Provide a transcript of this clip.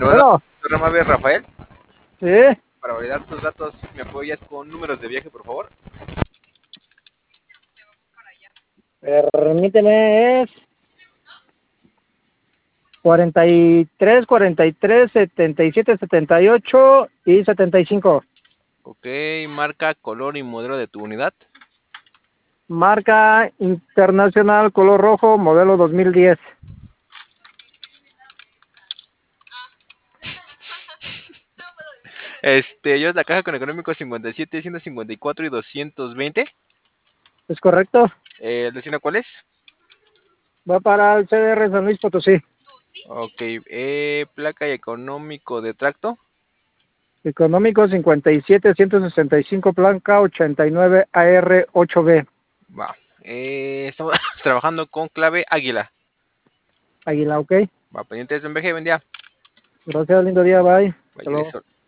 Bueno, Bueno, programa B, Rafael. sí, Para validar tus datos, ¿me apoyas con números de viaje, por favor? permíteme, es 43, 43, 77, 78 y 75. Ok, marca, color y modelo de tu unidad. Marca internacional, color rojo, modelo 2010. Yo la caja con económico 57, 154 y 220. ¿Es correcto? ¿El destino cuál es? Va para el CDR San Luis Potosí. Ok, placa y económico de tracto. Económico 57, 165, blanca 89 AR8B. Va. Estamos trabajando con clave águila. Águila, ok. Va, pendientes de un viaje, buen día. Gracias, lindo día, bye. Hasta Vaya, luego.